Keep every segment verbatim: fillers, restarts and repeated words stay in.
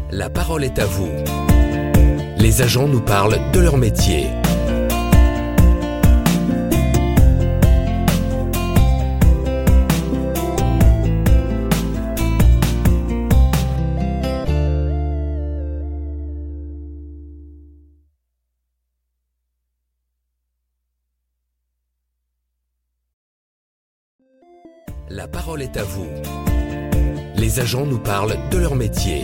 La parole est à vous. Les agents nous parlent de leur métier. La parole est à vous. Les agents nous parlent de leur métier.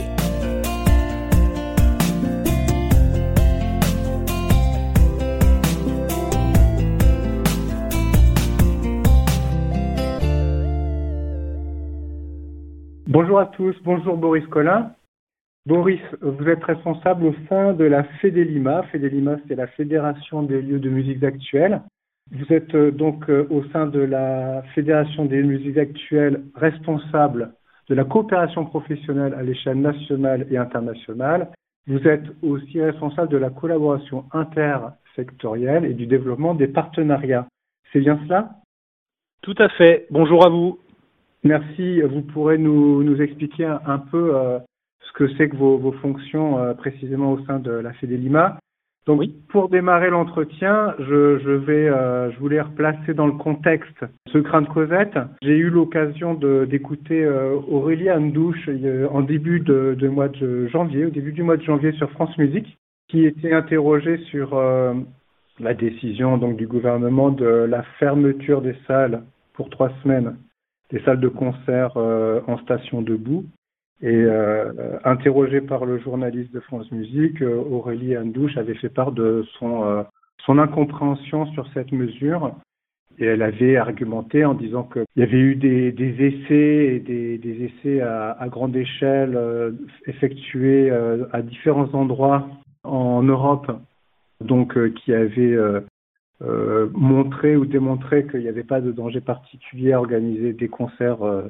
Bonjour à tous, bonjour Boris Collin. Boris, vous êtes responsable au sein de la FEDELIMA. FEDELIMA, c'est la Fédération des lieux de musique actuelle. Vous êtes donc au sein de la Fédération des musiques actuelles responsable de la coopération professionnelle à l'échelle nationale et internationale. Vous êtes aussi responsable de la collaboration intersectorielle et du développement des partenariats. C'est bien cela? Tout à fait. Bonjour à vous. Merci. Vous pourrez nous, nous expliquer un, un peu euh, ce que c'est que vos, vos fonctions euh, précisément au sein de la FEDELIMA. Donc, oui. Pour démarrer l'entretien, je, je vais, euh, je voulais replacer dans le contexte ce Grain de Causette. J'ai eu l'occasion de, d'écouter euh, Aurélie Andouche euh, en début de, de mois de janvier, au début du mois de janvier sur France Musique, qui était interrogée sur euh, la décision donc du gouvernement de la fermeture des salles pour trois semaines, des salles de concert euh, en station debout. Et euh, interrogée par le journaliste de France Musique, euh, Aurélie Andouche avait fait part de son, euh, son incompréhension sur cette mesure. Et elle avait argumenté en disant qu'il y avait eu des, des essais et des, des essais à, à grande échelle euh, effectués euh, à différents endroits en Europe, donc euh, qui avaient euh, euh, montré ou démontré qu'il n'y avait pas de danger particulier à organiser des concerts euh,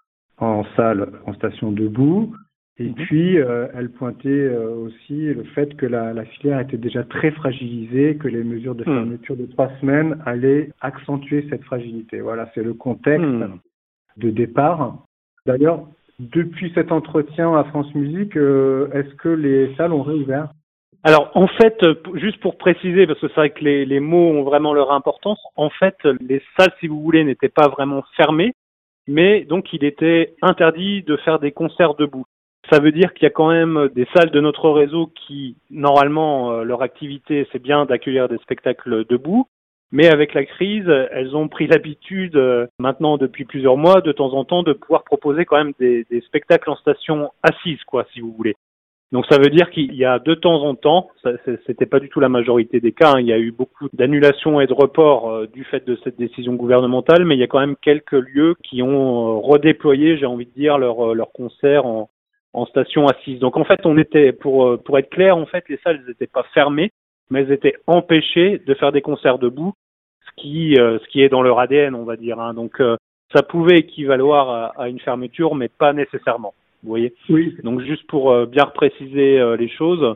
en salle, en station debout. Et mmh. puis, euh, elle pointait euh, aussi le fait que la, la filière était déjà très fragilisée, que les mesures de fermeture mmh. de trois semaines allaient accentuer cette fragilité. Voilà, c'est le contexte mmh. de départ. D'ailleurs, depuis cet entretien à France Musique, euh, est-ce que les salles ont réouvert? Alors, en fait, juste pour préciser, parce que c'est vrai que les, les mots ont vraiment leur importance, en fait, les salles, si vous voulez, n'étaient pas vraiment fermées, mais donc il était interdit de faire des concerts debout. Ça veut dire qu'il y a quand même des salles de notre réseau qui, normalement, euh, leur activité, c'est bien d'accueillir des spectacles debout, mais avec la crise, elles ont pris l'habitude, euh, maintenant depuis plusieurs mois, de temps en temps, de pouvoir proposer quand même des, des spectacles en station assise, quoi, si vous voulez. Donc ça veut dire qu'il y a de temps en temps, ça, c'était pas du tout la majorité des cas, hein, il y a eu beaucoup d'annulations et de reports euh, du fait de cette décision gouvernementale, mais il y a quand même quelques lieux qui ont euh, redéployé, j'ai envie de dire, leurs leur concerts en, en station assise. Donc en fait, on était, pour pour être clair, en fait, les salles n'étaient pas fermées, mais elles étaient empêchées de faire des concerts debout, ce qui euh, ce qui est dans leur A D N, on va dire. Hein. Donc euh, ça pouvait équivaloir à, à une fermeture, mais pas nécessairement. Vous voyez. Oui. Donc juste pour euh, bien préciser euh, les choses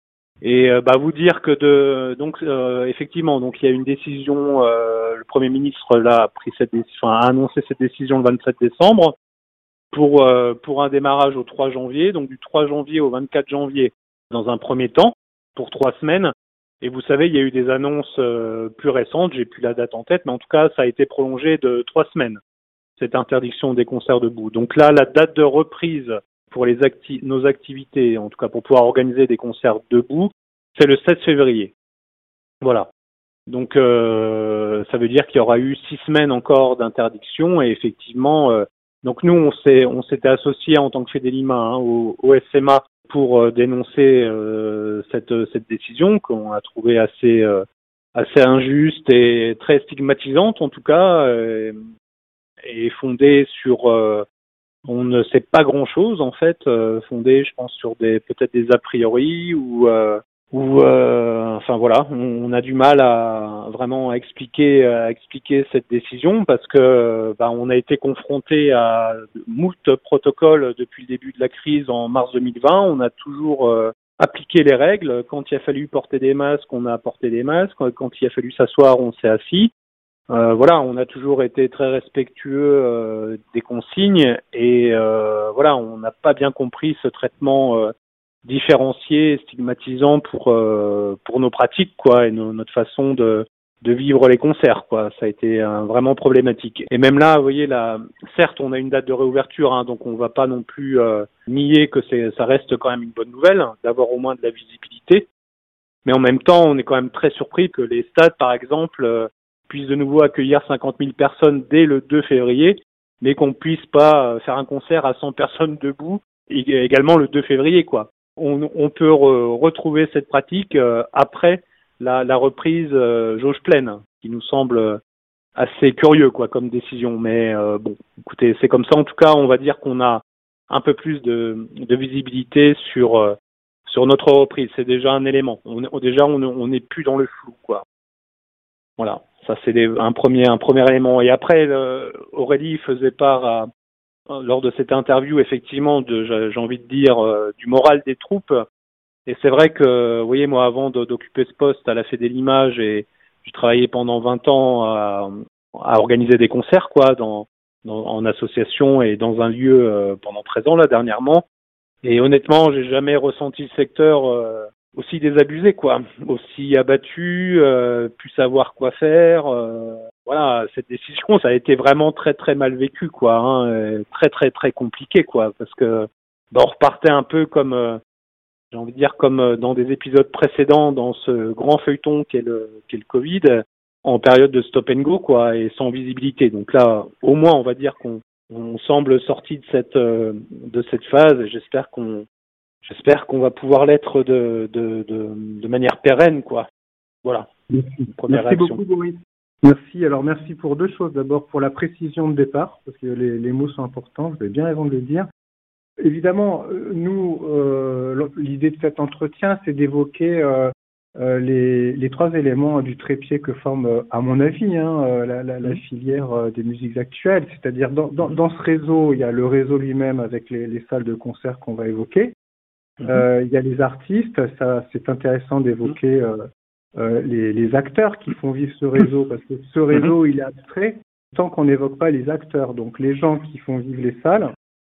et euh, bah vous dire que de donc euh, effectivement donc il y a une décision, euh, le Premier ministre là a pris cette décision, enfin, a annoncé cette décision le vingt-sept décembre pour euh, pour un démarrage au trois janvier, donc du trois janvier au vingt-quatre janvier dans un premier temps pour trois semaines. Et vous savez, il y a eu des annonces euh, plus récentes, j'ai plus la date en tête, mais en tout cas ça a été prolongé de trois semaines. Cette interdiction des concerts debout. Donc là, la date de reprise pour les acti- nos activités, en tout cas pour pouvoir organiser des concerts debout, c'est le sept février. Voilà. Donc euh, ça veut dire qu'il y aura eu six semaines encore d'interdiction et effectivement, euh, donc nous on s'est on s'était associés en tant que FEDELIMA hein, au, au S M A pour euh, dénoncer euh, cette cette décision qu'on a trouvée assez euh, assez injuste et très stigmatisante en tout cas. Euh, est fondée sur euh, on ne sait pas grand chose en fait, euh, fondée je pense sur des peut-être des a priori ou euh, ou euh, enfin voilà, on, on a du mal à vraiment à expliquer à expliquer cette décision parce que bah, on a été confronté à moult protocoles depuis le début de la crise en mars deux mille vingt, on a toujours euh, appliqué les règles, quand il a fallu porter des masques, on a porté des masques, quand il a fallu s'asseoir, on s'est assis. Euh, voilà, on a toujours été très respectueux euh, des consignes et euh, voilà, on n'a pas bien compris ce traitement euh, différencié, stigmatisant pour euh, pour nos pratiques, quoi, et no, notre façon de de vivre les concerts, quoi. Ça a été euh, vraiment problématique. Et même là, vous voyez, là, certes, on a une date de réouverture, hein, donc on va pas non plus euh, nier que c'est, ça reste quand même une bonne nouvelle, hein, d'avoir au moins de la visibilité. Mais en même temps, on est quand même très surpris que les stades, par exemple, euh, puissent de nouveau accueillir cinquante mille personnes dès le deux février, mais qu'on puisse pas euh, faire un concert à cent personnes debout, et également le deux février, quoi. On, on peut re- retrouver cette pratique euh, après La, la reprise euh, jauge pleine, qui nous semble assez curieux, quoi, comme décision. Mais euh, bon, écoutez, c'est comme ça. En tout cas, on va dire qu'on a un peu plus de, de visibilité sur euh, sur notre reprise. C'est déjà un élément. On, on déjà, on on n'est plus dans le flou, quoi. Voilà, ça c'est des, un premier un premier élément. Et après, euh, Aurélie faisait part à, lors de cette interview, effectivement, de, j'ai envie de dire, euh, du moral des troupes. Et c'est vrai que, vous voyez, moi, avant de, d'occuper ce poste à la Fédé Limoges, et j'ai travaillé pendant vingt ans à, à organiser des concerts, quoi, dans, dans, en association et dans un lieu euh, pendant treize ans, là, dernièrement. Et honnêtement, j'ai jamais ressenti le secteur euh, aussi désabusé, quoi, aussi abattu, euh, plus savoir quoi faire. Euh, voilà, cette décision, ça a été vraiment très, très mal vécu, quoi, hein, très, très, très compliqué, quoi, parce que bah, on repartait un peu comme... Euh, j'ai envie de dire comme dans des épisodes précédents dans ce grand feuilleton qu'est le, qu'est le Covid, en période de stop and go, quoi, et sans visibilité. Donc là, au moins, on va dire qu'on on semble sorti de cette de cette phase, et j'espère qu'on j'espère qu'on va pouvoir l'être de de de, de manière pérenne, quoi. Voilà. Merci, Première merci réaction. beaucoup, Boris. Merci. Alors, merci pour deux choses. D'abord, pour la précision de départ, parce que les, les mots sont importants. Vous avez bien raison de le dire. Évidemment, nous, euh, l'idée de cet entretien, c'est d'évoquer euh, euh, les, les trois éléments du trépied que forme, euh, à mon avis, hein, euh, la, la, la filière euh, des musiques actuelles. C'est-à-dire, dans, dans, dans ce réseau, il y a le réseau lui-même avec les, les salles de concert qu'on va évoquer. Mm-hmm. Euh, il y a les artistes. Ça, c'est intéressant d'évoquer euh, euh, les, les acteurs qui font vivre ce réseau, parce que ce réseau, mm-hmm. il est abstrait tant qu'on n'évoque pas les acteurs, donc les gens qui font vivre les salles.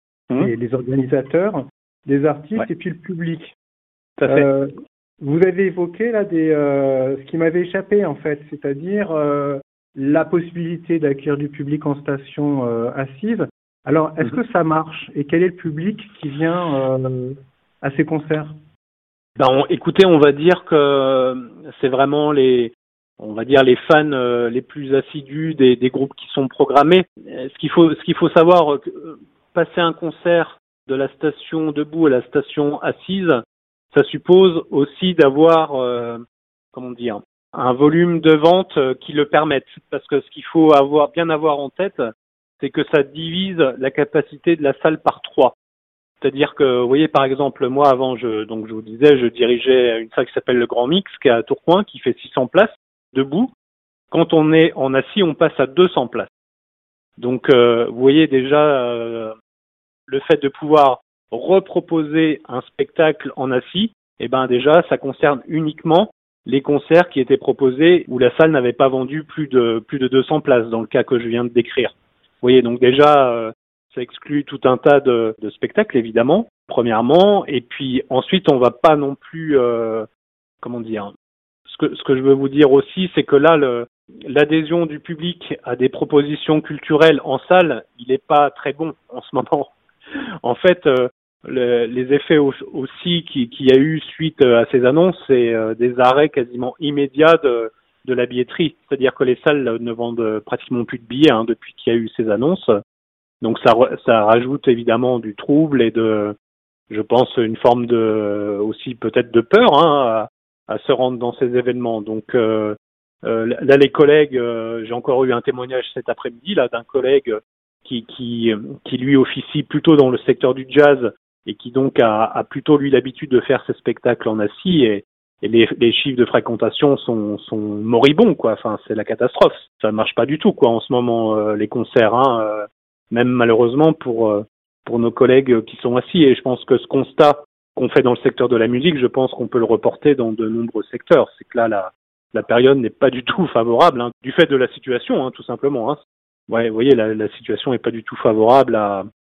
Et les organisateurs, les artistes, ouais. Et puis le public. Tout à fait. Euh, vous avez évoqué là des, euh, ce qui m'avait échappé en fait, c'est-à-dire euh, la possibilité d'accueillir du public en station euh, assise. Alors, est-ce mm-hmm. que ça marche? Et quel est le public qui vient euh, à ces concerts? Ben, on, écoutez, on va dire que c'est vraiment les, on va dire les fans euh, les plus assidus des, des groupes qui sont programmés. Ce qu'il faut, ce qu'il faut savoir. Euh, Passer un concert de la station debout à la station assise, ça suppose aussi d'avoir, euh, comment dire, un volume de vente qui le permette. Parce que ce qu'il faut avoir, bien avoir en tête, c'est que ça divise la capacité de la salle par trois. C'est-à-dire que, vous voyez, par exemple, moi avant, je, donc je vous disais, je dirigeais une salle qui s'appelle le Grand Mix, qui est à Tourcoing, qui fait six cents places debout. Quand on est en assis, on passe à deux cents places. Donc, euh, vous voyez déjà euh, le fait de pouvoir reproposer un spectacle en assis, eh ben déjà, ça concerne uniquement les concerts qui étaient proposés où la salle n'avait pas vendu plus de plus de deux cents places, dans le cas que je viens de décrire. Vous voyez, donc déjà, euh, ça exclut tout un tas de, de spectacles, évidemment, premièrement, et puis ensuite, on va pas non plus, euh, comment dire, ce que ce que je veux vous dire aussi, c'est que là, le l'adhésion du public à des propositions culturelles en salle, il n'est pas très bon en ce moment. En fait, euh, le, les effets au, aussi qu'il qui y a eu suite à ces annonces, c'est euh, des arrêts quasiment immédiats de, de la billetterie. C'est-à-dire que les salles ne vendent pratiquement plus de billets hein, depuis qu'il y a eu ces annonces. Donc ça, ça rajoute évidemment du trouble et de, je pense, une forme de aussi peut-être de peur hein, à, à se rendre dans ces événements. Donc euh, Euh, là, les collègues, euh, j'ai encore eu un témoignage cet après-midi là d'un collègue qui, qui, qui lui officie plutôt dans le secteur du jazz et qui donc a, a plutôt lui l'habitude de faire ses spectacles en assis et, et les, les chiffres de fréquentation sont, sont moribonds quoi. Enfin, c'est la catastrophe. Ça ne marche pas du tout quoi en ce moment euh, les concerts, hein, euh, même malheureusement pour euh, pour nos collègues qui sont assis. Et je pense que ce constat qu'on fait dans le secteur de la musique, je pense qu'on peut le reporter dans de nombreux secteurs. C'est que là, la La période n'est pas du tout favorable, hein, du fait de la situation, hein, tout simplement. Hein. Ouais, vous voyez, la, la situation n'est pas du tout favorable à,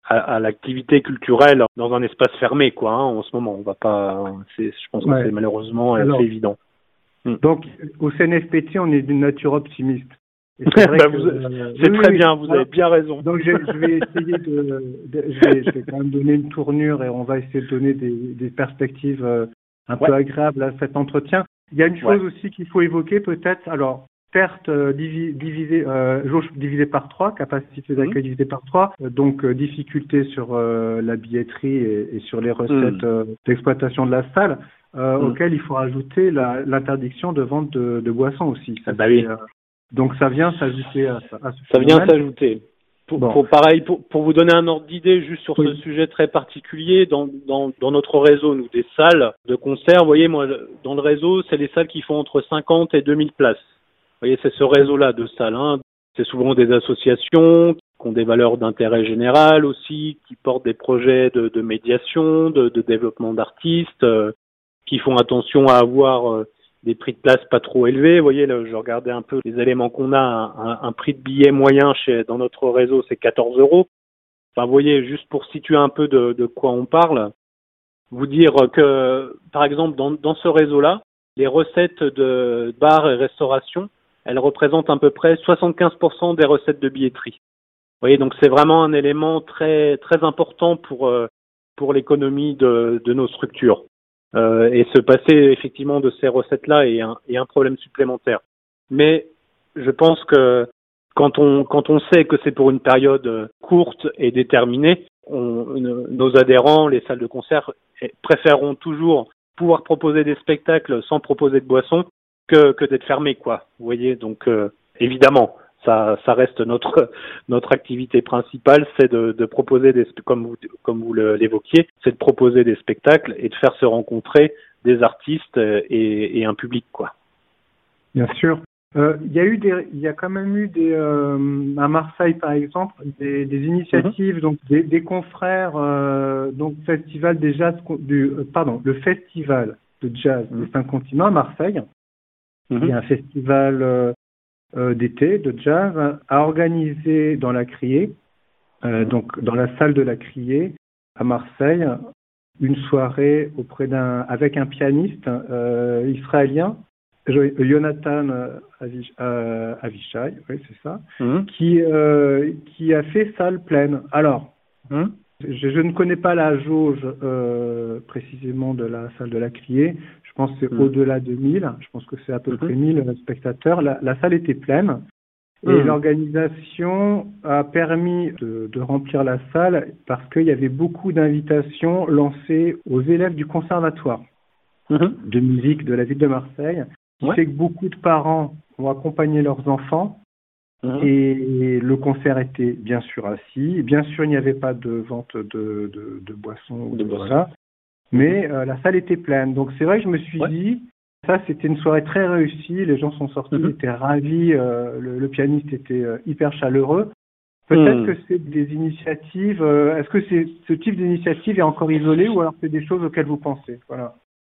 à, à l'activité culturelle dans un espace fermé, quoi. Hein, en ce moment, on va pas. C'est, je pense que ouais. c'est malheureusement Alors, assez évident. Donc, au C N F P T, on est d'une nature optimiste. C'est, vrai bah que, vous, euh, c'est oui, très oui, bien, vous alors, avez bien raison. Donc, je, je vais essayer de, de je, vais, je vais quand même donner une tournure et on va essayer de donner des, des perspectives euh, un ouais. peu agréables à cet entretien. Il y a une chose ouais. aussi qu'il faut évoquer peut-être. Alors, perte euh, divi, divisée, euh, jauge divisée par trois, capacité d'accueil mmh. divisée par trois, euh, donc euh, difficulté sur euh, la billetterie et, et sur les recettes mmh. euh, d'exploitation de la salle. Euh, mmh. auquel il faut rajouter la, l'interdiction de vente de, de boissons aussi. Ça, bah oui. euh, donc ça vient s'ajouter à, à ce Ça phénomène. vient s'ajouter. Pour, bon. pour pareil, pour, pour vous donner un ordre d'idée, juste sur oui. ce sujet très particulier, dans, dans, dans notre réseau, nous, des salles de concert, vous voyez, moi, dans le réseau, c'est les salles qui font entre cinquante et deux mille places. Vous voyez, c'est ce réseau-là de salles. Hein. C'est souvent des associations qui ont des valeurs d'intérêt général aussi, qui portent des projets de, de médiation, de, de développement d'artistes, euh, qui font attention à avoir euh, des prix de place pas trop élevés. Vous voyez, là, je regardais un peu les éléments qu'on a. Un, un prix de billet moyen chez dans notre réseau, c'est quatorze euros. Enfin, vous voyez, juste pour situer un peu de, de quoi on parle, vous dire que, par exemple, dans, dans ce réseau-là, les recettes de bars et restauration, elles représentent à peu près soixante-quinze pour cent des recettes de billetterie. Vous voyez, donc c'est vraiment un élément très très important pour euh, pour l'économie de, de nos structures. Euh, et se passer effectivement de ces recettes-là est un, est un problème supplémentaire. Mais je pense que quand on quand on sait que c'est pour une période courte et déterminée, on, nos adhérents, les salles de concert, préféreront toujours pouvoir proposer des spectacles sans proposer de boissons que que d'être fermés, quoi. Vous voyez, donc euh, évidemment. Ça, ça reste notre notre activité principale, c'est de, de proposer des, comme vous comme vous l'évoquiez, c'est de proposer des spectacles et de faire se rencontrer des artistes et, et un public, quoi. Bien sûr. Euh, il y a eu des, il y a quand même eu des euh, à Marseille par exemple des, des initiatives, mm-hmm. donc des, des confrères, euh, donc festival des jazz du euh, pardon le festival de jazz mm-hmm. des cinq continents à Marseille. Mm-hmm. Il y a un festival euh, Euh, d'été, de jazz, à organiser dans la Criée, euh, donc dans la salle de la Criée à Marseille, une soirée auprès d'un, avec un pianiste euh, israélien, Jonathan Avish, euh, Avishai, oui c'est ça, mmh. qui euh, qui a fait salle pleine. Alors, mmh. je, je ne connais pas la jauge euh, précisément de la salle de la Criée. Je pense que c'est mmh. au-delà de mille. Je pense que c'est à peu mmh. près mille spectateurs. La, la salle était pleine. Et mmh. l'organisation a permis de, de remplir la salle parce qu'il y avait beaucoup d'invitations lancées aux élèves du conservatoire mmh. de musique de la ville de Marseille. Ce qui ouais. fait que beaucoup de parents ont accompagné leurs enfants. Mmh. Et le concert était bien sûr assis. Bien sûr, il n'y avait pas de vente de, de, de boissons. De de, boissons. Voilà. Mais euh, la salle était pleine. Donc c'est vrai que je me suis ouais. dit, ça c'était une soirée très réussie, les gens sont sortis, mm-hmm. ils étaient ravis, euh, le, le pianiste était euh, hyper chaleureux. Peut-être mm. que c'est des initiatives, euh, est-ce que c'est, ce type d'initiative est encore isolé ou alors c'est des choses auxquelles vous pensez? Voilà.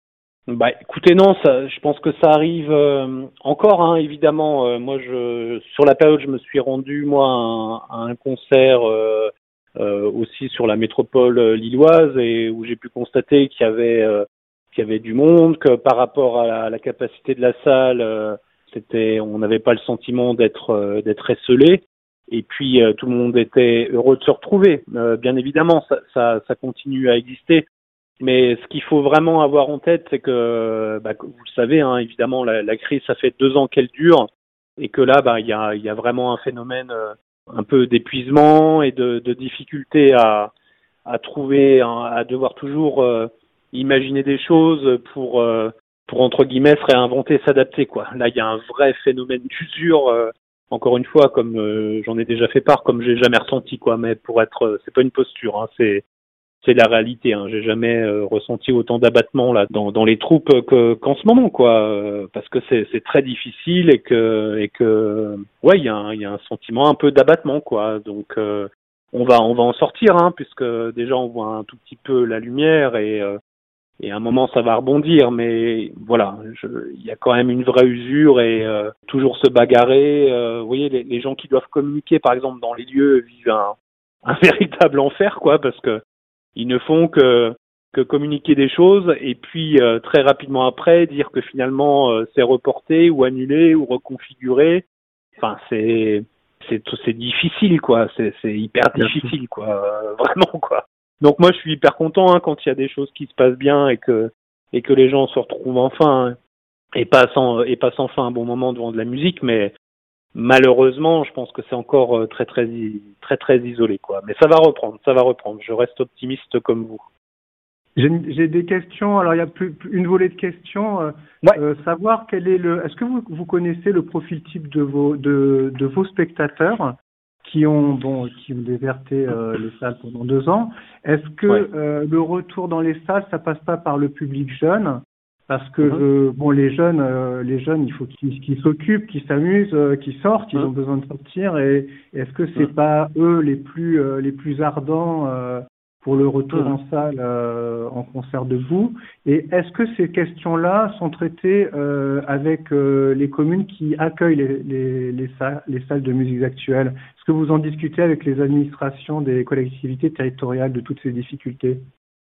Bah écoutez, non, ça, je pense que ça arrive euh, encore, hein, évidemment. Euh, moi, je sur la période, je me suis rendu moi à un, à un concert euh, Euh, aussi sur la métropole lilloise et où j'ai pu constater qu'il y avait euh, qu'il y avait du monde, que par rapport à la, à la capacité de la salle, euh, c'était on n'avait pas le sentiment d'être euh, d'être esselé et puis euh, tout le monde était heureux de se retrouver. Euh, bien évidemment, ça, ça ça continue à exister, mais ce qu'il faut vraiment avoir en tête, c'est que bah, vous le savez, hein, évidemment la, la crise ça fait deux ans qu'elle dure et que là bah il y a il y a vraiment un phénomène euh, un peu d'épuisement et de, de difficulté à, à trouver, à devoir toujours euh, imaginer des choses pour, euh, pour entre guillemets se réinventer, s'adapter, quoi. Là, il y a un vrai phénomène d'usure, euh, encore une fois, comme euh, j'en ai déjà fait part, comme j'ai jamais ressenti, quoi. Mais pour être, c'est pas une posture, hein, c'est c'est la réalité. Hein. J'ai jamais euh, ressenti autant d'abattement là dans, dans les troupes que, qu'en ce moment, quoi. Euh, parce que c'est, c'est très difficile et que et que ouais, il y a un, il y a un sentiment un peu d'abattement, quoi. Donc euh, on va on va en sortir, hein, puisque déjà on voit un tout petit peu la lumière et euh, et à un moment ça va rebondir. Mais voilà, je, il y a quand même une vraie usure et euh, toujours se bagarrer. Euh, vous voyez, les, les gens qui doivent communiquer, par exemple, dans les lieux vivent un un véritable enfer, quoi, parce que ils ne font que que communiquer des choses et puis euh, très rapidement après dire que finalement euh, c'est reporté ou annulé ou reconfiguré. Enfin, c'est c'est c'est difficile, quoi. C'est c'est hyper difficile, quoi. Euh, vraiment, quoi. Donc moi, je suis hyper content hein, quand il y a des choses qui se passent bien et que et que les gens se retrouvent enfin hein, et passent en, et passent enfin un bon moment devant de la musique, mais malheureusement, je pense que c'est encore très très très très isolé, quoi. Mais ça va reprendre, ça va reprendre. Je reste optimiste comme vous. J'ai, j'ai des questions. Alors il y a plus, plus une volée de questions. Euh, ouais. euh, savoir quel est le. Est-ce que vous, vous connaissez le profil type de vos de, de vos spectateurs qui ont bon qui ont déserté euh, les salles pendant deux ans? Est-ce que ouais. euh, le retour dans les salles, ça passe pas par le public jeune? Parce que mm-hmm. euh, bon, les jeunes, euh, les jeunes, il faut qu'ils, qu'ils s'occupent, qu'ils s'amusent, euh, qu'ils sortent. Ils mm-hmm. ont besoin de sortir. Et, et est-ce que c'est mm-hmm. pas eux les plus euh, les plus ardents euh, pour le retour mmh. en salle, euh, en concert debout? Et est-ce que ces questions-là sont traitées euh, avec euh, les communes qui accueillent les, les, les, salles, les salles de musique actuelles? Est-ce que vous en discutez avec les administrations des collectivités territoriales de toutes ces difficultés?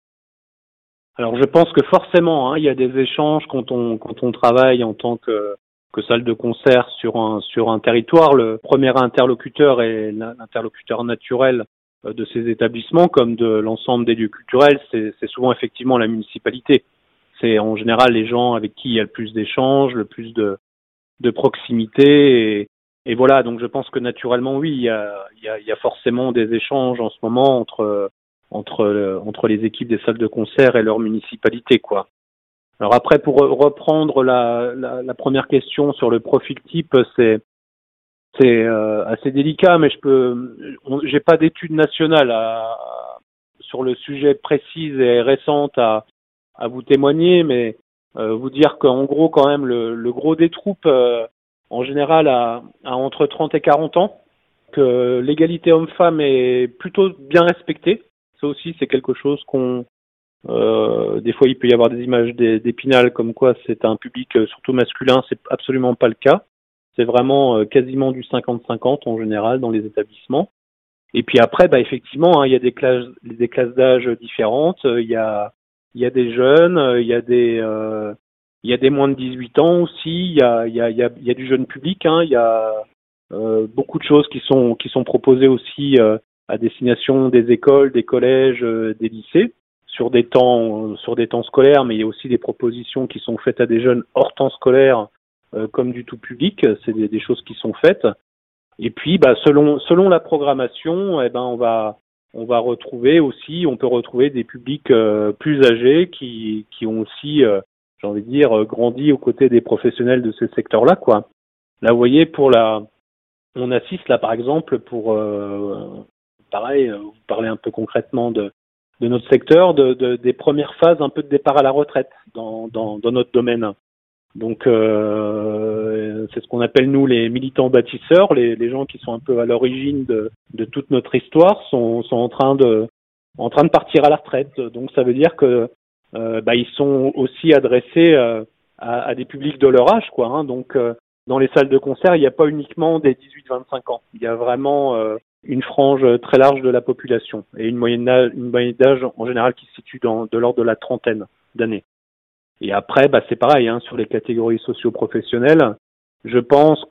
Alors je pense que forcément, hein, il y a des échanges quand on quand on travaille en tant que que salle de concert sur un sur un territoire. Le premier interlocuteur est l'interlocuteur naturel de ces établissements comme de l'ensemble des lieux culturels, c'est, c'est souvent effectivement la municipalité. C'est en général les gens avec qui il y a le plus d'échanges, le plus de, de proximité. Et, et voilà, donc je pense que naturellement, oui, il y a, il y a, il y a forcément des échanges en ce moment entre, entre, entre les équipes des salles de concert et leur municipalité, quoi. Alors après, pour reprendre la, la, la première question sur le profil type, c'est C'est euh, assez délicat, mais je peux, on, j'ai pas d'études nationales à, à, sur le sujet précise et récente à, à vous témoigner, mais euh, vous dire qu'en gros, quand même, le, le gros des troupes, euh, en général, a, a entre trente et quarante ans, que l'égalité homme-femme est plutôt bien respectée. Ça aussi, c'est quelque chose qu'on, euh, des fois, il peut y avoir des images d'Épinal comme quoi c'est un public surtout masculin, c'est absolument pas le cas. C'est vraiment euh, quasiment du cinquante cinquante en général dans les établissements. Et puis après, bah effectivement, hein, il y a des classes, des classes d'âge différentes. Il y a, il y a des jeunes, il y a des, euh, il y a des moins de dix-huit ans aussi. Il y a, il y a, il y a, il y a du jeune public. Hein, il y a euh, beaucoup de choses qui sont, qui sont proposées aussi euh, à destination des écoles, des collèges, euh, des lycées sur des temps, sur des temps scolaires. Mais il y a aussi des propositions qui sont faites à des jeunes hors temps scolaire. Euh, comme du tout public, c'est des, des choses qui sont faites. Et puis, bah, selon selon la programmation, eh ben on va on va retrouver aussi, on peut retrouver des publics euh, plus âgés qui qui ont aussi, euh, j'ai envie de dire, grandi aux côtés des professionnels de ce secteur-là, quoi. Là, vous voyez, pour la, on assiste là, par exemple, pour euh, pareil, vous parlez un peu concrètement de de notre secteur, de, de des premières phases un peu de départ à la retraite dans dans dans notre domaine. Donc euh, c'est ce qu'on appelle nous les militants bâtisseurs, les, les gens qui sont un peu à l'origine de, de toute notre histoire sont, sont en train de en train de partir à la retraite. Donc ça veut dire que euh, bah, ils sont aussi adressés euh, à, à des publics de leur âge, quoi. Hein. Donc euh, dans les salles de concert, il n'y a pas uniquement des dix-huit vingt-cinq ans. Il y a vraiment euh, une frange très large de la population et une moyenne d'âge, une moyenne d'âge en général qui se situe dans de l'ordre de la trentaine d'années. Et après, bah, c'est pareil, hein, sur les catégories socio-professionnelles. Je pense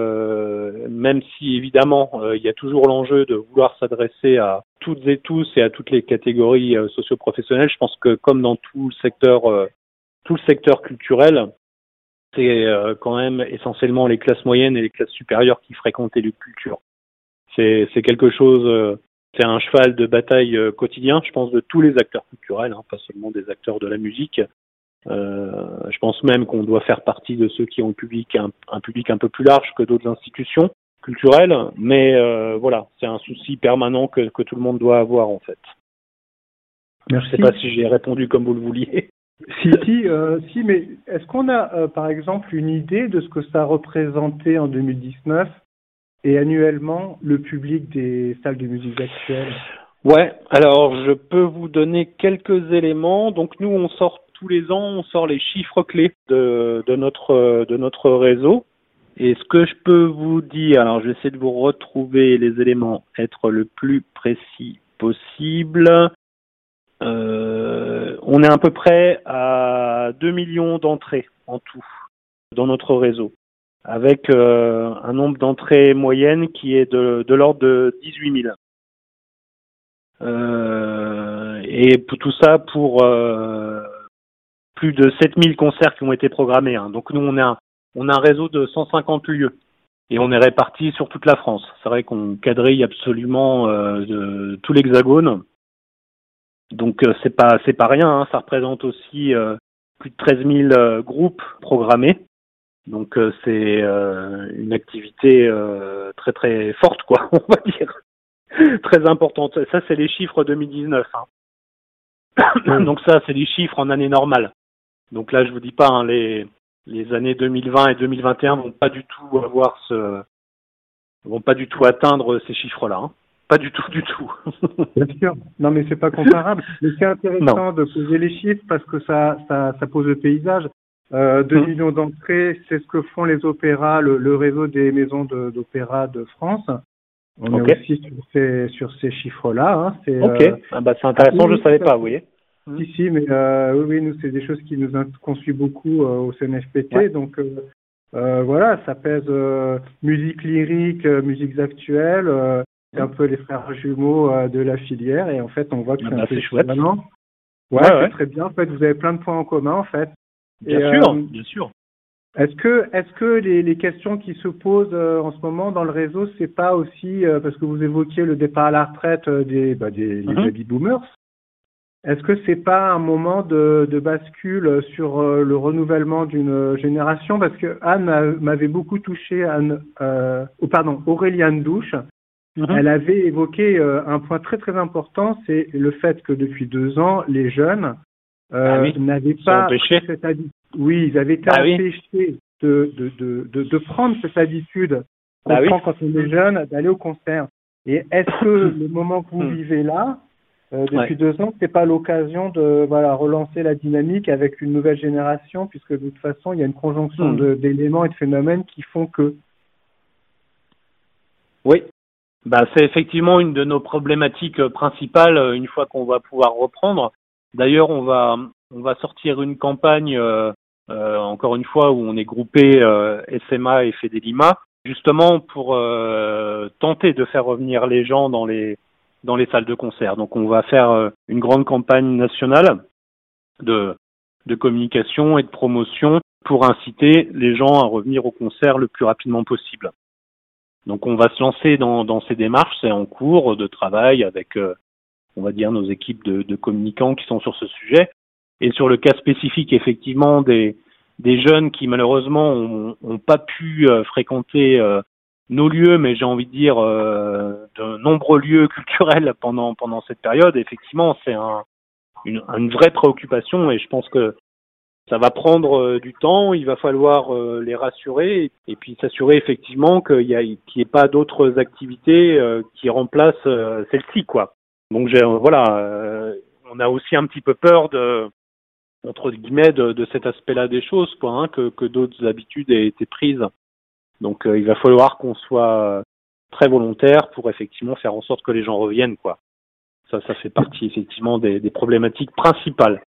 que même si évidemment euh, il y a toujours l'enjeu de vouloir s'adresser à toutes et tous et à toutes les catégories euh, socio-professionnelles, je pense que comme dans tout le secteur, euh, tout le secteur culturel, c'est euh, quand même essentiellement les classes moyennes et les classes supérieures qui fréquentent les lieux de culture. C'est, c'est quelque chose, euh, c'est un cheval de bataille euh, quotidien, je pense, de tous les acteurs culturels, hein, pas seulement des acteurs de la musique. Euh, je pense même qu'on doit faire partie de ceux qui ont le public, un, un public un peu plus large que d'autres institutions culturelles, mais euh, voilà, c'est un souci permanent que, que tout le monde doit avoir en fait. Merci. Je ne sais pas si j'ai répondu comme vous le vouliez. Si, si, euh, si, mais est-ce qu'on a euh, par exemple une idée de ce que ça représentait en deux mille dix-neuf et annuellement le public des salles de musique actuelles? Ouais, alors je peux vous donner quelques éléments. Donc nous, on sort tous les ans, on sort les chiffres clés de, de notre de notre réseau. Et ce que je peux vous dire, alors je vais essayer de vous retrouver les éléments, être le plus précis possible. Euh, on est à peu près à deux millions d'entrées en tout dans notre réseau, avec euh, un nombre d'entrées moyenne qui est de, de l'ordre de dix-huit mille. Euh, et pour tout ça pour euh, plus de sept mille concerts qui ont été programmés. Hein. Donc nous, on a, un, on a un réseau de cent cinquante lieux et on est répartis sur toute la France. C'est vrai qu'on quadrille absolument euh, de, tout l'Hexagone. Donc euh, c'est pas c'est pas rien. Hein. Ça représente aussi euh, plus de treize mille euh, groupes programmés. Donc euh, c'est euh, une activité euh, très très forte, quoi, on va dire. Très importante. Ça, c'est les chiffres deux mille dix-neuf. Hein. Donc ça, c'est les chiffres en année normale. Donc là, je vous dis pas, hein, les les années deux mille vingt et deux mille vingt et un vont pas du tout avoir ce, vont pas du tout atteindre ces chiffres-là. Hein. Pas du tout, du tout. Bien sûr. Non, mais c'est pas comparable. Mais c'est intéressant non. de poser les chiffres parce que ça ça, ça pose le paysage. Euh, deux mmh. millions d'entrées, c'est ce que font les opéras, le, le réseau des maisons de, d'opéra de France. On okay. est aussi sur ces, sur ces chiffres-là. Hein. C'est, ok, euh, ah bah c'est intéressant, oui, je ne savais pas, vous voyez. Si, si, mais euh, oui, oui, nous, c'est des choses qui nous qu'on suit beaucoup euh, au C N F P T. Ouais. Donc, euh, euh, voilà, ça pèse euh, musique lyrique, euh, musiques actuelles. Euh, c'est un peu les frères jumeaux euh, de la filière. Et en fait, on voit que ah c'est bah, un peu chouette. Maintenant. Ouais, ouais, c'est ouais. très bien. En fait, vous avez plein de points en commun, en fait. Bien et, sûr, euh, bien sûr. Est-ce que, est-ce que les, les questions qui se posent euh, en ce moment dans le réseau, c'est pas aussi euh, parce que vous évoquiez le départ à la retraite euh, des, bah, des mm-hmm. baby boomers. Est-ce que c'est pas un moment de, de bascule sur euh, le renouvellement d'une génération? Parce que Anne m'avait beaucoup touché, Anne, euh, oh, pardon, Auréliane Douche. Mm-hmm. Elle avait évoqué euh, un point très très important, c'est le fait que depuis deux ans, les jeunes euh, ah oui. n'avaient pas cette habitude. Oui, ils avaient été ah empêchés oui. de, de, de, de, de prendre cette habitude qu'on ah prend oui. quand on est jeune, d'aller au concert. Et est-ce que le moment que vous vivez là, euh, depuis ouais. deux ans, c'est pas l'occasion de voilà relancer la dynamique avec une nouvelle génération, puisque de toute façon, il y a une conjonction mmh. de, d'éléments et de phénomènes qui font que. Oui, bah c'est effectivement une de nos problématiques principales une fois qu'on va pouvoir reprendre. D'ailleurs, on va on va sortir une campagne. Euh, Euh, encore une fois, où on est groupé euh, S M A et Fedelima, justement pour euh, tenter de faire revenir les gens dans les dans les salles de concert. Donc, on va faire euh, une grande campagne nationale de de communication et de promotion pour inciter les gens à revenir au concert le plus rapidement possible. Donc, on va se lancer dans dans ces démarches. C'est en cours de travail avec, euh, on va dire, nos équipes de, de communicants qui sont sur ce sujet. Et sur le cas spécifique, effectivement, des, des jeunes qui, malheureusement, ont, ont pas pu euh, fréquenter euh, nos lieux, mais j'ai envie de dire euh, de nombreux lieux culturels pendant, pendant cette période, effectivement, c'est un, une, une vraie préoccupation et je pense que ça va prendre euh, du temps. Il va falloir euh, les rassurer et, et puis s'assurer, effectivement, qu'il y a, qu'il n'y ait pas d'autres activités euh, qui remplacent euh, celle-ci, quoi. Donc, j'ai, euh, voilà, euh, on a aussi un petit peu peur de entre guillemets de, de cet aspect-là des choses, quoi, hein, que, que d'autres habitudes aient été prises. Donc euh, il va falloir qu'on soit très volontaire pour effectivement faire en sorte que les gens reviennent, quoi. Ça, ça fait partie effectivement des, des problématiques principales.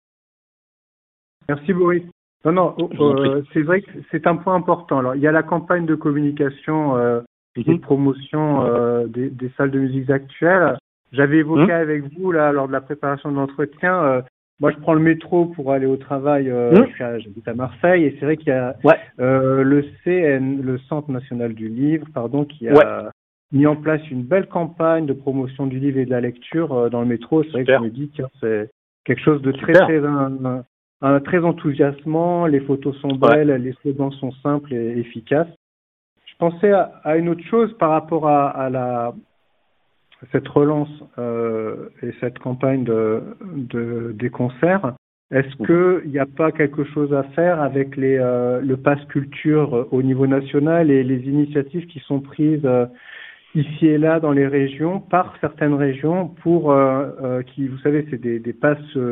Merci Boris. Non, non, euh, c'est vrai que c'est un point important. Alors il y a la campagne de communication euh, mm-hmm. et de promotion euh, des, des salles de musique actuelles. J'avais évoqué mm-hmm. avec vous là lors de la préparation de l'entretien. Euh, Moi, je prends le métro pour aller au travail. Euh, mmh. je suis à, j'habite à Marseille et c'est vrai qu'il y a ouais. euh, le C N, le Centre national du livre, pardon, qui a ouais. mis en place une belle campagne de promotion du livre et de la lecture euh, dans le métro. C'est Super. vrai que je me dis que c'est quelque chose de très très un, un, très enthousiasmant. Les photos sont belles, ouais. les slogans sont simples et efficaces. Je pensais à, à une autre chose par rapport à, à la cette relance euh, et cette campagne de, de des concerts, est-ce que il n'y a pas quelque chose à faire avec les euh, le pass culture euh, au niveau national et les initiatives qui sont prises euh, ici et là dans les régions par certaines régions pour euh, euh, qui, vous savez, c'est des des passes euh,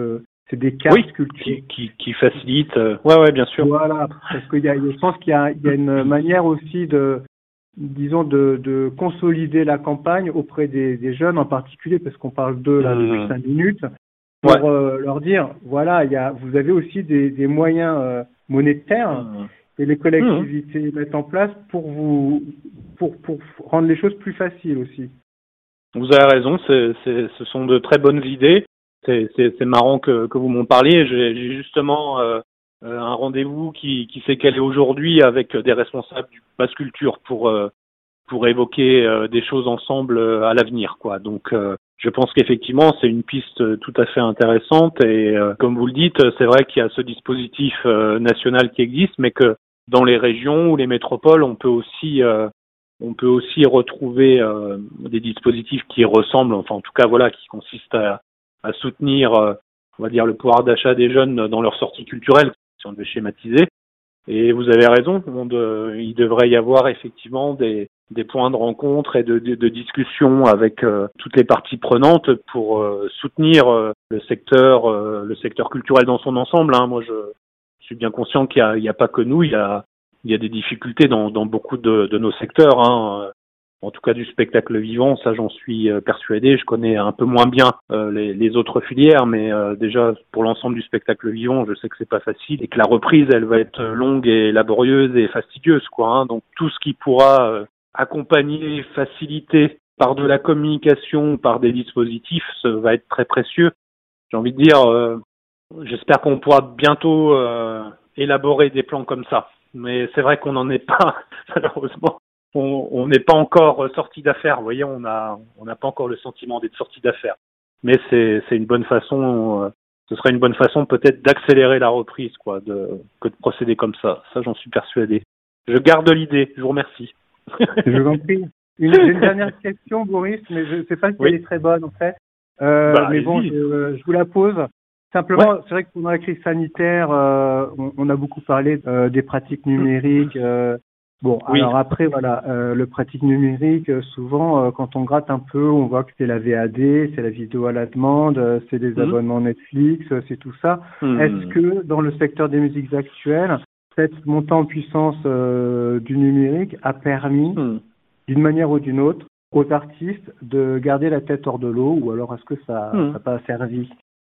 c'est des cartes oui, culture. Qui, qui, qui facilitent. Euh... Ouais, ouais, bien sûr. Voilà, parce que y a, je pense qu'il y a, il y a une manière aussi de, disons, de, de consolider la campagne auprès des, des jeunes en particulier, parce qu'on parle d'eux là depuis mmh. cinq minutes, pour ouais. euh, leur dire, voilà, il y a, vous avez aussi des, des moyens euh, monétaires mmh. et les collectivités mmh. mettent en place pour vous, pour, pour rendre les choses plus faciles aussi. Vous avez raison, c'est, c'est, ce sont de très bonnes idées. C'est, c'est, c'est marrant que, que vous m'en parliez. J'ai, j'ai justement euh, un rendez-vous qui, qui s'est calé aujourd'hui avec des responsables du Pass Culture pour euh, pour évoquer euh, des choses ensemble euh, à l'avenir, quoi. Donc, euh, je pense qu'effectivement, c'est une piste tout à fait intéressante. Et euh, comme vous le dites, c'est vrai qu'il y a ce dispositif euh, national qui existe, mais que dans les régions ou les métropoles, on peut aussi euh, on peut aussi retrouver euh, des dispositifs qui ressemblent, enfin en tout cas voilà, qui consistent à, à soutenir, euh, on va dire, le pouvoir d'achat des jeunes dans leur sortie culturelle, si on devait schématiser. Et vous avez raison, on de, il devrait y avoir effectivement des, des points de rencontre et de, de, de discussion avec euh, toutes les parties prenantes pour euh, soutenir euh, le secteur, euh, le secteur culturel dans son ensemble. Hein. Moi, je, je suis bien conscient qu'il y a, il y a pas que nous, il y a Il y a des difficultés dans, dans beaucoup de, de nos secteurs, hein. En tout cas du spectacle vivant, ça j'en suis persuadé. Je connais un peu moins bien euh, les, les autres filières, mais euh, déjà pour l'ensemble du spectacle vivant, je sais que c'est pas facile et que la reprise, elle va être longue et laborieuse et fastidieuse, quoi. Hein. Donc tout ce qui pourra euh, accompagner, faciliter par de la communication, par des dispositifs, ça va être très précieux. J'ai envie de dire, euh, j'espère qu'on pourra bientôt euh, élaborer des plans comme ça. Mais c'est vrai qu'on n'en est pas, malheureusement. On n'est pas encore sorti d'affaires. Vous voyez, on a, on n'a pas encore le sentiment d'être sorti d'affaires. Mais c'est, c'est une bonne façon, euh, ce serait une bonne façon peut-être d'accélérer la reprise, quoi, de, que de procéder comme ça. Ça, j'en suis persuadé. Je garde l'idée. Je vous remercie. Je vous en prie. Une, j'ai une dernière question, Boris, mais je ne sais pas si oui. elle est très bonne, en fait. Euh, bah, mais bon, je, je vous la pose. Simplement, ouais. c'est vrai que pendant la crise sanitaire, euh, on, on a beaucoup parlé euh, des pratiques numériques. Euh, bon, oui. alors après, voilà, euh, le pratique numérique, euh, souvent, euh, quand on gratte un peu, on voit que c'est la V A D, c'est la vidéo à la demande, euh, c'est des mmh. abonnements Netflix, euh, c'est tout ça. Mmh. Est-ce que dans le secteur des musiques actuelles, cette montée en puissance euh, du numérique a permis, mmh. d'une manière ou d'une autre, aux artistes de garder la tête hors de l'eau, ou alors est-ce que ça n'a mmh. pas servi?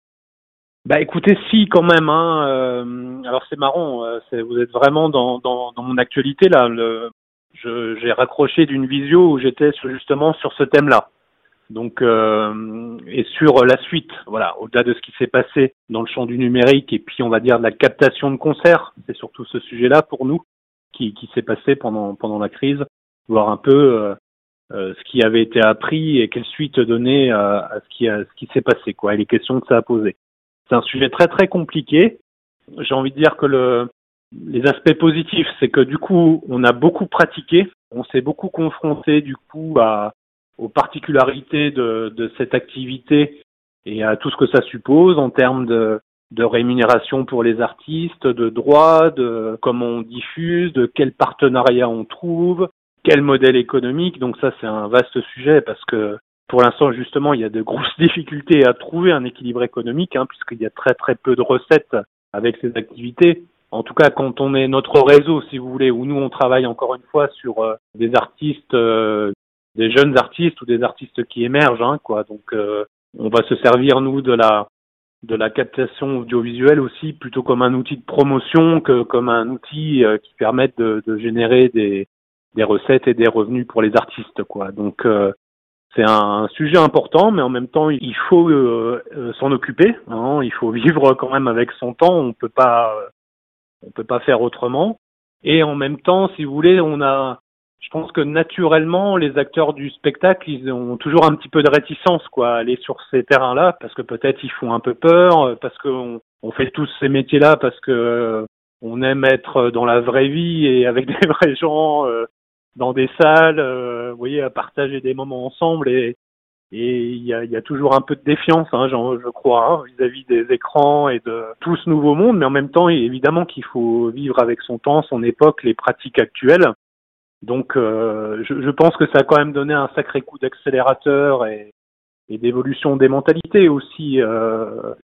Bah écoutez, si quand même. Hein, euh, alors c'est marrant, euh, c'est, vous êtes vraiment dans, dans, dans mon actualité là. Le, je, j'ai raccroché d'une visio où j'étais sur, justement sur ce thème-là. Donc euh, et sur la suite, voilà, au-delà de ce qui s'est passé dans le champ du numérique et puis on va dire de la captation de concerts, c'est surtout ce sujet-là pour nous qui, qui s'est passé pendant pendant la crise, voir un peu euh, euh, ce qui avait été appris et quelle suite donner à, à ce qui a, ce qui s'est passé, quoi, et les questions que ça a posées. C'est un sujet très très compliqué. J'ai envie de dire que le, les aspects positifs, c'est que du coup, on a beaucoup pratiqué, on s'est beaucoup confronté du coup à, aux particularités de, de cette activité et à tout ce que ça suppose en termes de, de rémunération pour les artistes, de droits, de comment on diffuse, de quel partenariat on trouve, quel modèle économique. Donc ça, c'est un vaste sujet parce que pour l'instant, justement, il y a de grosses difficultés à trouver un équilibre économique, hein, puisqu'il y a très très peu de recettes avec ces activités. En tout cas, quand on est notre réseau, si vous voulez, où nous on travaille encore une fois sur euh, des artistes, euh, des jeunes artistes ou des artistes qui émergent, hein, quoi. Donc, euh, on va se servir nous de la de la captation audiovisuelle aussi, plutôt comme un outil de promotion que comme un outil euh, qui permette de, de générer des des recettes et des revenus pour les artistes, quoi. Donc euh, c'est un sujet important, mais en même temps, il faut euh, euh, s'en occuper. Hein, il faut vivre quand même avec son temps. On peut pas, euh, on peut pas faire autrement. Et en même temps, si vous voulez, on a, je pense que naturellement, les acteurs du spectacle, ils ont toujours un petit peu de réticence, quoi, à aller sur ces terrains-là, parce que peut-être ils font un peu peur, parce qu'on on fait tous ces métiers-là, parce que euh, on aime être dans la vraie vie et avec des vrais gens. Euh, dans des salles, euh, vous voyez, à partager des moments ensemble et et il y a, y a toujours un peu de défiance, hein, genre, je crois, hein, vis-à-vis des écrans et de tout ce nouveau monde, mais en même temps, évidemment qu'il faut vivre avec son temps, son époque, les pratiques actuelles. Donc, euh, je, je pense que ça a quand même donné un sacré coup d'accélérateur et, et d'évolution des mentalités aussi. Euh,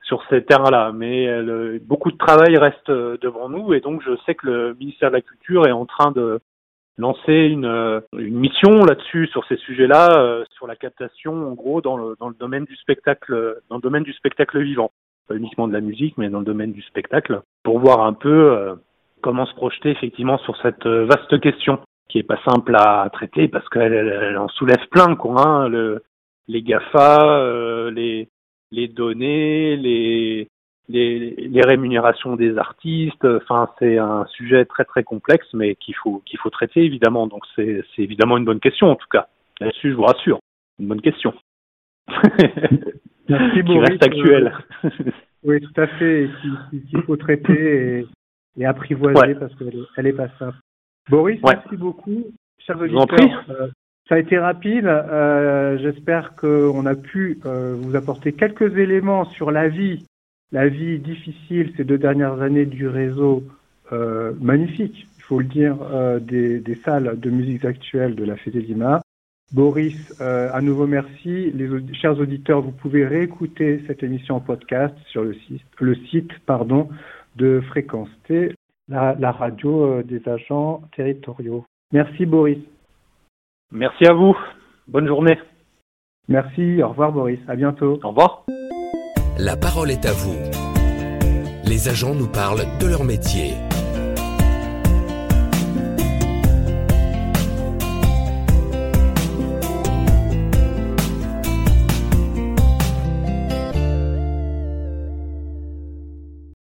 sur ces terrains-là. Mais le, beaucoup de travail reste devant nous et donc je sais que le ministère de la Culture est en train de lancer une, une mission là-dessus, sur ces sujets-là, euh, sur la captation, en gros, dans le, dans le domaine du spectacle, dans le domaine du spectacle vivant. Pas uniquement de la musique, mais dans le domaine du spectacle, pour voir un peu euh, comment se projeter effectivement sur cette vaste question, qui est pas simple à traiter parce qu'elle elle, elle en soulève plein, quoi, hein, le, les GAFA, euh, les, les données, les, les, les rémunérations des artistes. Enfin, c'est un sujet très très complexe, mais qu'il faut qu'il faut traiter évidemment. Donc c'est c'est évidemment une bonne question en tout cas. Là-dessus, je vous rassure, une bonne question. Merci, qui Boris, reste actuelle. Euh, oui, tout à fait, qu'il qu'il faut traiter et, et apprivoiser ouais. parce qu'elle est, elle est pas simple. Boris, ouais. merci beaucoup. Chers auditeurs, euh, ça a été rapide. Euh, j'espère qu'on a pu euh, vous apporter quelques éléments sur la vie, la vie difficile ces deux dernières années du réseau euh, magnifique, il faut le dire, euh, des, des salles de musique actuelles de la Fédé Lima. Boris, euh, à nouveau merci. Les aud- chers auditeurs, vous pouvez réécouter cette émission en podcast sur le site, le site pardon, de Fréquence T, la, la radio euh, des agents territoriaux. Merci Boris. Merci à vous. Bonne journée. Merci. Au revoir Boris. À bientôt. Au revoir. La parole est à vous. Les agents nous parlent de leur métier.